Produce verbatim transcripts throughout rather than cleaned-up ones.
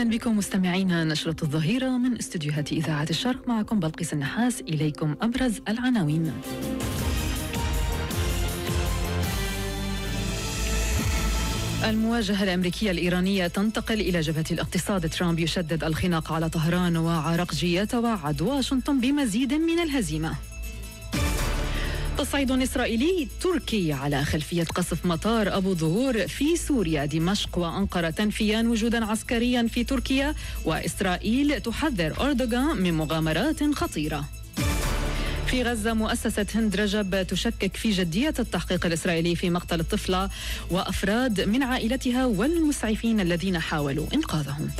بكم مستمعينا نشرة الظهيرة من استديوهات إذاعة الشرق، معكم بلقيس النحاس. إليكم أبرز العناوين. المواجهة الأمريكية الإيرانية تنتقل إلى جبهة الاقتصاد. ترامب يشدد الخناق على طهران، وعرقجي يتوعد واشنطن بمزيد من الهزيمة. تصعيد إسرائيلي تركي على خلفية قصف مطار أبو ظهور في سوريا. دمشق وأنقرة تنفيان وجودا عسكريا في تركيا، وإسرائيل تحذر أردوغان من مغامرات خطيرة. في غزة مؤسسة هند رجب تشكك في جدية التحقيق الإسرائيلي في مقتل الطفلة وأفراد من عائلتها والمسعفين الذين حاولوا إنقاذهم.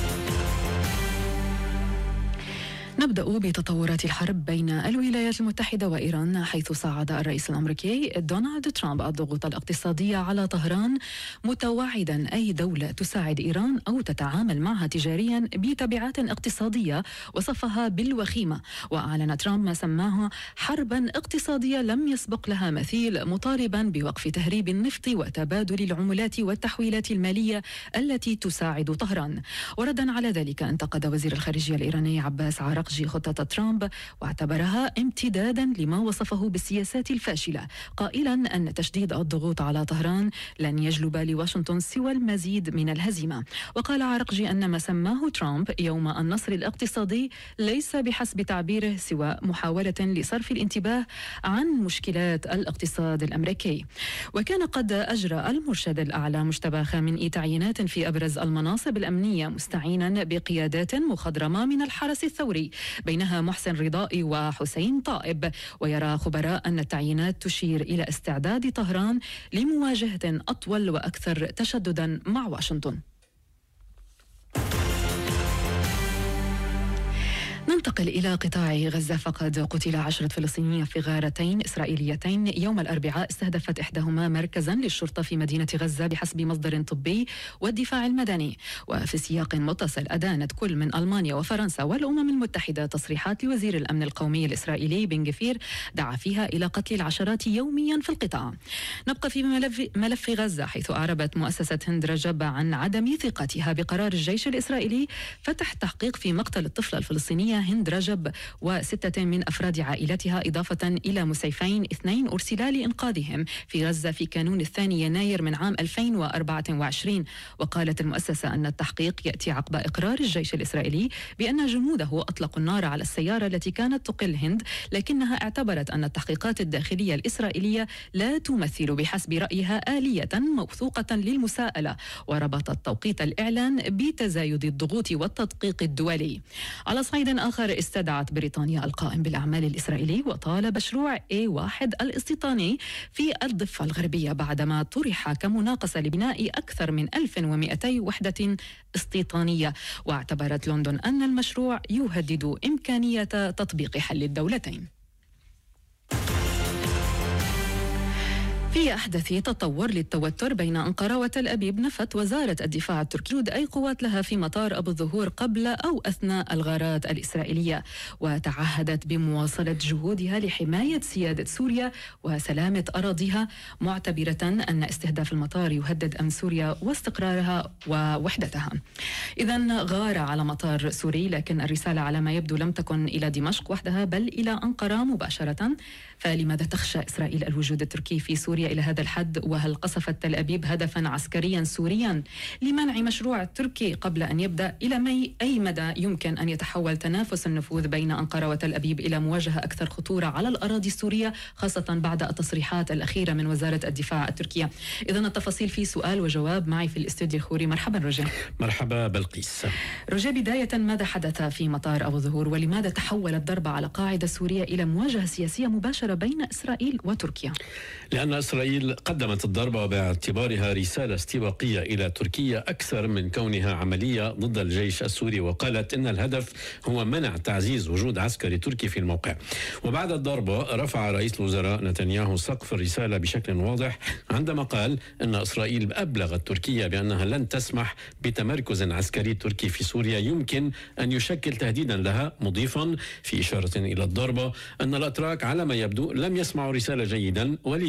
نبدأ بتطورات الحرب بين الولايات المتحدة وإيران، حيث صعد الرئيس الأمريكي دونالد ترامب الضغوط الاقتصادية على طهران، متوعدا أي دولة تساعد إيران أو تتعامل معها تجاريا بتبعات اقتصادية وصفها بالوخيمة. وأعلن ترامب ما سماه حربا اقتصادية لم يسبق لها مثيل، مطالبا بوقف تهريب النفط وتبادل العملات والتحويلات المالية التي تساعد طهران. وردا على ذلك انتقد وزير الخارجية الإيراني عباس عراقجي خطة ترامب، واعتبرها امتدادا لما وصفه بالسياسات الفاشلة، قائلا أن تشديد الضغوط على طهران لن يجلب لواشنطن سوى المزيد من الهزيمة. وقال عراقجي أن ما سماه ترامب يوم النصر الاقتصادي ليس بحسب تعبيره سوى محاولة لصرف الانتباه عن مشكلات الاقتصاد الأمريكي. وكان قد أجرى المرشد الأعلى مجتبى خامنئي تعيينات في أبرز المناصب الأمنية، مستعينا بقيادات مخضرمة من الحرس الثوري، بينها محسن رضائي وحسين طائب. ويرى خبراء أن التعيينات تشير إلى استعداد طهران لمواجهة أطول وأكثر تشددا مع واشنطن. ننتقل إلى قطاع غزة، فقد قتل عشرة فلسطينيين في غارتين إسرائيليتين يوم الأربعاء استهدفت إحداهما مركزا للشرطة في مدينة غزة بحسب مصدر طبي والدفاع المدني. وفي سياق متصل أدانت كل من ألمانيا وفرنسا والأمم المتحدة تصريحات لوزير الأمن القومي الإسرائيلي بن غفير دعا فيها إلى قتل العشرات يوميا في القطاع. نبقى في ملف, ملف غزة، حيث أعربت مؤسسة هند رجب عن عدم ثقتها بقرار الجيش الإسرائيلي فتح تحقيق في مقتل الطفلة الفلسطينية هند رجب وستة من أفراد عائلتها، إضافة إلى مسعفين اثنين أرسلا لإنقاذهم في غزة في كانون الثاني يناير من عام ألفين وأربعة وعشرين. وقالت المؤسسة أن التحقيق يأتي عقب إقرار الجيش الإسرائيلي بأن جنوده أطلقوا النار على السيارة التي كانت تقل هند، لكنها اعتبرت أن التحقيقات الداخلية الإسرائيلية لا تمثل بحسب رأيها آلية موثوقة للمساءلة، وربطت توقيت الإعلان بتزايد الضغوط والتدقيق الدولي. على صعيد آخر، استدعت بريطانيا القائم بالأعمال الإسرائيلي وطالب مشروع إيه واحد الاستيطاني في الضفة الغربية بعدما طرح كمناقصة لبناء أكثر من ألف ومئتين وحدة استيطانية. واعتبرت لندن أن المشروع يهدد إمكانية تطبيق حل الدولتين. في أحدث تطور للتوتر بين أنقرة وتل أبيب، نفت وزارة الدفاع التركية أي قوات لها في مطار أبو الظهور قبل أو أثناء الغارات الإسرائيلية، وتعهدت بمواصلة جهودها لحماية سيادة سوريا وسلامة أراضيها، معتبرة أن استهداف المطار يهدد أمن سوريا واستقرارها ووحدتها. إذن غارة على مطار سوري، لكن الرسالة على ما يبدو لم تكن إلى دمشق وحدها بل إلى أنقرة مباشرة. فلماذا تخشى إسرائيل الوجود التركي في سوريا إلى هذا الحد؟ وهل قصفت تل أبيب هدفا عسكريا سوريا لمنع مشروع تركي قبل أن يبدأ؟ إلى مي أي مدى يمكن أن يتحول تنافس النفوذ بين أنقرة وتل أبيب إلى مواجهة أكثر خطورة على الأراضي السورية، خاصة بعد التصريحات الأخيرة من وزارة الدفاع التركية؟ إذن التفاصيل في سؤال وجواب معي في الاستوديو الخوري. مرحبا رجاء. مرحبا بلقيس. رجاء، بداية ماذا حدث في مطار أبو ظهور، ولماذا تحول الضرب على قاعدة سورية إلى مواجهة سياسية مباشرة بين إسرائيل وتركيا؟ لأن إسرائيل قدمت الضربة باعتبارها رسالة استباقية إلى تركيا أكثر من كونها عملية ضد الجيش السوري، وقالت إن الهدف هو منع تعزيز وجود عسكري تركي في الموقع. وبعد الضربة رفع رئيس الوزراء نتنياهو سقف الرسالة بشكل واضح عندما قال إن إسرائيل أبلغت تركيا بأنها لن تسمح بتمركز عسكري تركي في سوريا يمكن أن يشكل تهديدا لها، مضيفا في إشارة إلى الضربة أن الأتراك على ما يبدو لم يسمعوا رسالة جيدا، ولذلك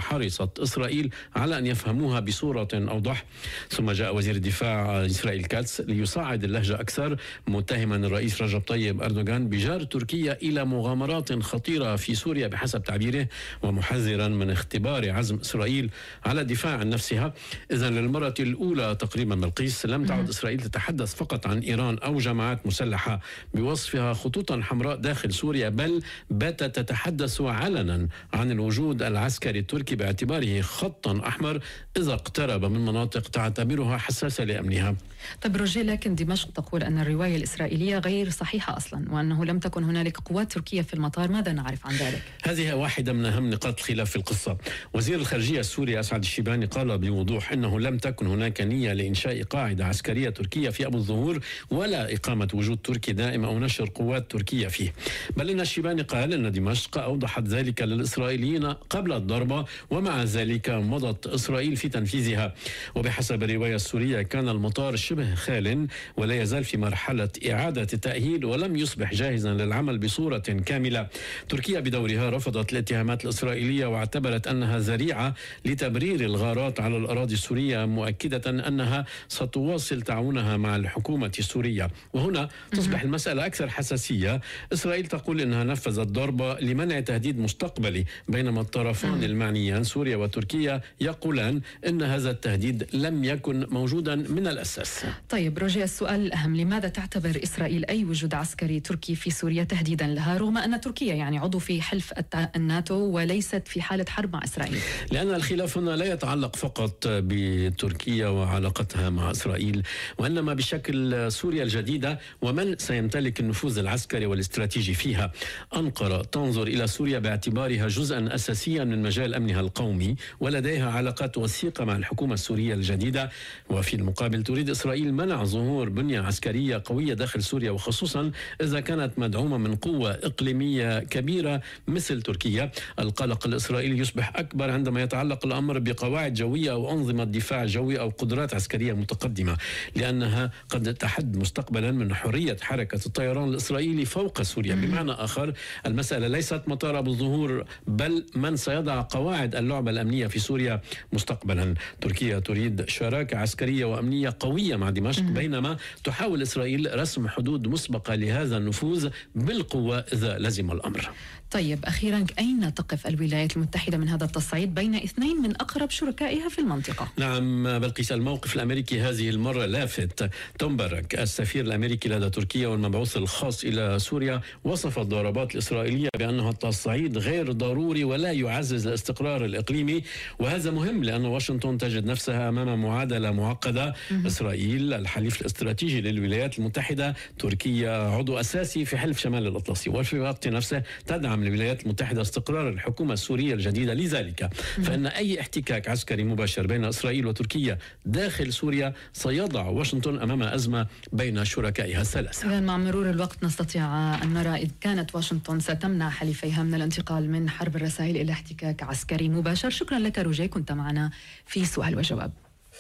حرصت إسرائيل على أن يفهموها بصورة أوضح. ثم جاء وزير الدفاع إسرائيل كاتس ليصعد اللهجة أكثر، متهما الرئيس رجب طيب أردوغان بجار تركيا إلى مغامرات خطيرة في سوريا بحسب تعبيره، ومحذرا من اختبار عزم إسرائيل على الدفاع عن نفسها. إذن للمرة الأولى تقريبا بلقيس لم تعد إسرائيل تتحدث فقط عن إيران أو جماعات مسلحة بوصفها خطوطا حمراء داخل سوريا، بل باتت تتحدث علنا عن الوجود العسكري التركي باعتباره خطا أحمر إذا اقترب من مناطق تعتبرها حساسة لأمنها. طيب روجيه، لكن دمشق تقول أن الرواية الإسرائيلية غير صحيحة أصلا، وأنه لم تكن هنالك قوات تركية في المطار. ماذا نعرف عن ذلك؟ هذه واحدة من أهم نقاط الخلاف في القصة. وزير الخارجية السوري أسعد الشيباني قال بوضوح أنه لم تكن هناك نية لإنشاء قاعدة عسكرية تركية في أبو الظهور ولا إقامة وجود تركي دائم أو نشر قوات تركية فيه، بل إن الشيباني قال أن دمشق أوضحت ذلك للإسرائيليين قبل الضربة، ومع ذلك مضت إسرائيل في تنفيذها. وبحسب الرواية السورية كان المطار شبه خال ولا يزال في مرحلة إعادة التأهيل ولم يصبح جاهزا للعمل بصورة كاملة. تركيا بدورها رفضت الاتهامات الإسرائيلية واعتبرت أنها ذريعة لتبرير الغارات على الأراضي السورية، مؤكدة أنها ستواصل تعاونها مع الحكومة السورية. وهنا تصبح المسألة أكثر حساسية. إسرائيل تقول أنها نفذت ضربة لمنع تهديد مستقبلي، بينما الطرفان المعنيان سوريا وتركيا يقولان أن هذا التهديد لم يكن موجودا من الأساس. طيب روجيه، السؤال الأهم، لماذا تعتبر إسرائيل أي وجود عسكري تركي في سوريا تهديدا لها، رغم أن تركيا يعني عضو في حلف الناتو وليست في حالة حرب مع إسرائيل؟ لأن الخلاف هنا لا يتعلق فقط بتركيا وعلاقتها مع إسرائيل، وإنما بشكل سوريا الجديدة ومن سيمتلك النفوذ العسكري والاستراتيجي فيها. أنقرة تنظر إلى سوريا باعتبارها جزءا أساسيا من مجال أمنها القومي، ولديها علاقات وثيقة مع الحكومة السورية الجديدة. وفي المقابل تريد إسرائيل منع ظهور بنية عسكرية قوية داخل سوريا، وخصوصا إذا كانت مدعومة من قوة إقليمية كبيرة مثل تركيا. القلق الإسرائيلي يصبح أكبر عندما يتعلق الأمر بقواعد جوية أو أنظمة دفاع جوي أو قدرات عسكرية متقدمة، لأنها قد تحد مستقبلا من حرية حركة الطيران الإسرائيلي فوق سوريا. بمعنى آخر، المسألة ليست مطار أبو الظهور، بل من سيضع قواعد اللعبة الأمنية في سوريا مستقبلا. تركيا تريد شراكة عسكرية وأمنية قوية مع دمشق، بينما تحاول إسرائيل رسم حدود مسبقة لهذا النفوذ بالقوة إذا لزم الأمر. طيب أخيرا، أين تقف الولايات المتحدة من هذا التصعيد بين اثنين من أقرب شركائها في المنطقة؟ نعم بلقيس، الموقف الأمريكي هذه المرة لافت. توم بارك السفير الأمريكي لدى تركيا والمبعوث الخاص إلى سوريا وصف الضربات الإسرائيلية بأنها التصعيد غير ضروري ولا يعزز الاستقرار الإقليمي. وهذا مهم لأن واشنطن تجد نفسها أمام معادلة معقدة. إسرائيل الحليف الاستراتيجي للولايات المتحدة، تركيا عضو أساسي في حلف شمال الأطلسي، وفي الوقت نفسه تدعم الولايات المتحدة استقرار الحكومة السورية الجديدة. لذلك فإن أي احتكاك عسكري مباشر بين إسرائيل وتركيا داخل سوريا سيضع واشنطن أمام أزمة بين شركائها الثلاثة. إذن مع مرور الوقت نستطيع أن نرى إذ كانت واشنطن ستمنع حليفيها من الانتقال من حرب الرسائل إلى احتكاك عسكري مباشر. شكرا لك روجيه، كنت معنا في سؤال وجواب.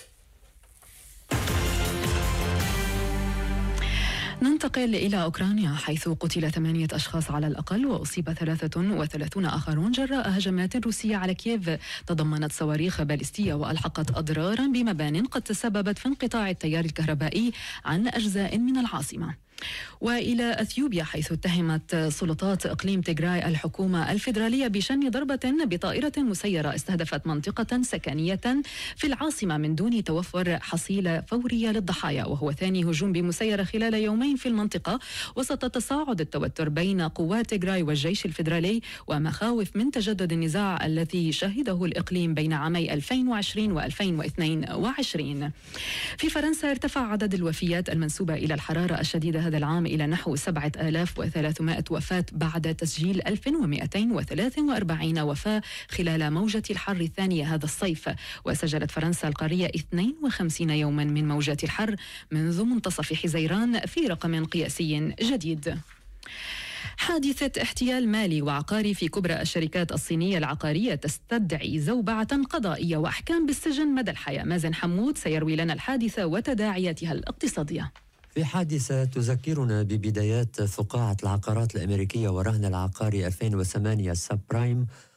ننتقل إلى أوكرانيا، حيث قتل ثمانية أشخاص على الأقل وأصيب ثلاثة وثلاثون آخرون جراء هجمات روسية على كييف تضمنت صواريخ باليستية وألحقت أضرارا بمبان قد تسببت في انقطاع التيار الكهربائي عن أجزاء من العاصمة. وإلى أثيوبيا، حيث اتهمت سلطات إقليم تيغراي الحكومة الفيدرالية بشن ضربة بطائرة مسيرة استهدفت منطقة سكنية في العاصمة من دون توفر حصيلة فورية للضحايا، وهو ثاني هجوم بمسيرة خلال يومين في المنطقة وسط تصاعد التوتر بين قوات تيغراي والجيش الفيدرالي ومخاوف من تجدد النزاع الذي شهده الإقليم بين عامي ألفين وعشرين وألفين واثنين وعشرين. في فرنسا ارتفع عدد الوفيات المنسوبة إلى الحرارة الشديدة هذا العام إلى نحو سبعة آلاف وثلاثمائة وفاة بعد تسجيل ألف ومئتين وثلاثة وأربعين وفاة خلال موجة الحر الثانية هذا الصيف. وسجلت فرنسا القارية اثنين وخمسين يوما من موجات الحر منذ منتصف حزيران في رقم قياسي جديد. حادثة احتيال مالي وعقاري في كبرى الشركات الصينية العقارية تستدعي زوبعة قضائية وأحكام بالسجن مدى الحياة. مازن حمود سيروي لنا الحادثة وتداعياتها الاقتصادية. في حادثة تذكرنا ببدايات فقاعة العقارات الأمريكية ورهن العقاري ألفين وثمانية السب برايم،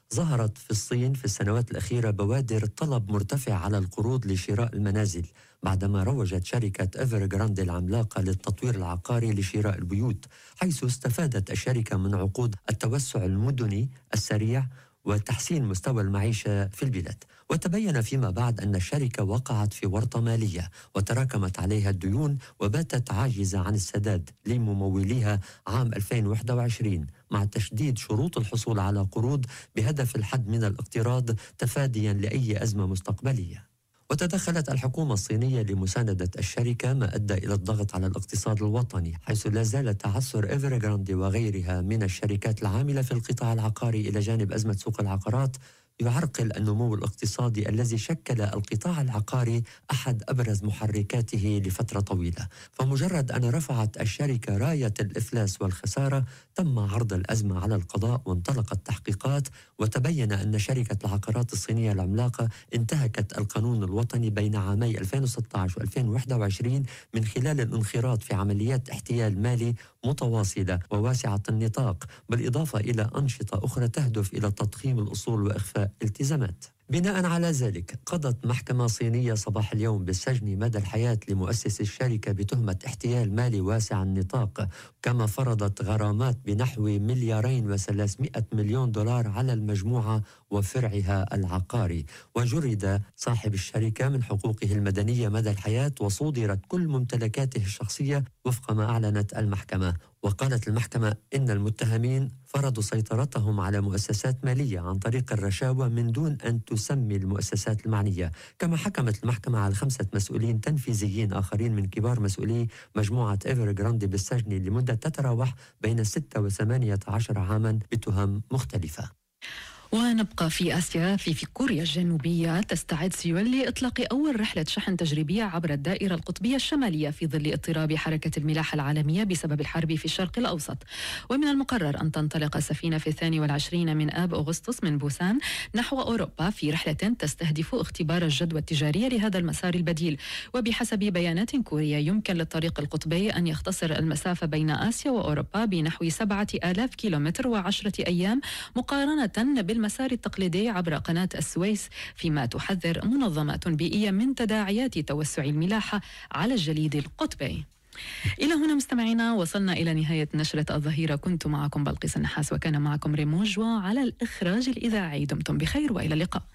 ظهرت في الصين في السنوات الأخيرة بوادر طلب مرتفع على القروض لشراء المنازل بعدما روجت شركة إيفرغراندي العملاقة للتطوير العقاري لشراء البيوت، حيث استفادت الشركة من عقود التوسع المدني السريع وتحسين مستوى المعيشة في البلاد. وتبين فيما بعد أن الشركة وقعت في ورطة مالية وتراكمت عليها الديون وباتت عاجزة عن السداد لمموليها عام ألفين وواحد وعشرين، مع تشديد شروط الحصول على قروض بهدف الحد من الاقتراض تفاديا لأي أزمة مستقبلية. وتدخلت الحكومة الصينية لمساندة الشركة، ما أدى إلى الضغط على الاقتصاد الوطني، حيث لا زال تعثر إيفرغراندي وغيرها من الشركات العاملة في القطاع العقاري إلى جانب أزمة سوق العقارات يعرقل النمو الاقتصادي الذي شكل القطاع العقاري أحد أبرز محركاته لفترة طويلة. فمجرد أن رفعت الشركة راية الإفلاس والخسارة تم عرض الأزمة على القضاء وانطلقت تحقيقات، وتبين أن شركة العقارات الصينية العملاقة انتهكت القانون الوطني بين عامي ألفين وستة عشر وألفين وواحد وعشرين من خلال الانخراط في عمليات احتيال مالي متواصلة وواسعة النطاق، بالإضافة إلى أنشطة أخرى تهدف إلى تضخيم الأصول وإخفاء التزامات. بناء على ذلك قضت محكمة صينية صباح اليوم بالسجن مدى الحياة لمؤسس الشركة بتهمة احتيال مالي واسع النطاق، كما فرضت غرامات بنحو مليارين وثلاثمائة مليون دولار على المجموعة وفرعها العقاري. وجرد صاحب الشركة من حقوقه المدنية مدى الحياة وصودرت كل ممتلكاته الشخصية وفق ما أعلنت المحكمة. وقالت المحكمة إن المتهمين فرضوا سيطرتهم على مؤسسات مالية عن طريق الرشاوى من دون أن تسمي المؤسسات المعنية. كما حكمت المحكمة على خمسة مسؤولين تنفيذيين آخرين من كبار مسؤولي مجموعة إيفرغراندي بالسجن لمدة تتراوح بين ستة وثمانية عشر عاما بتهم مختلفة. ونبقى في آسيا. في, في كوريا الجنوبية تستعد سيول لإطلاق أول رحلة شحن تجريبية عبر الدائرة القطبية الشمالية في ظل اضطراب حركة الملاحة العالمية بسبب الحرب في الشرق الأوسط. ومن المقرر أن تنطلق السفينة في الثاني والعشرين من آب أغسطس من بوسان نحو أوروبا في رحلة تستهدف اختبار الجدوى التجارية لهذا المسار البديل. وبحسب بيانات كوريا يمكن للطريق القطبي أن يختصر المسافة بين آسيا وأوروبا بنحو سبعة آلاف كيلومتر وعشرة أيام مقارنة بالمسار المسار التقليدي عبر قناة السويس، فيما تحذر منظمات بيئية من تداعيات توسع الملاحة على الجليد القطبي. إلى هنا مستمعينا وصلنا إلى نهاية نشرة الظهيرة. كنت معكم بلقيس النحاس وكان معكم ريموج وعلى الإخراج الإذاعي. دمتم بخير وإلى اللقاء.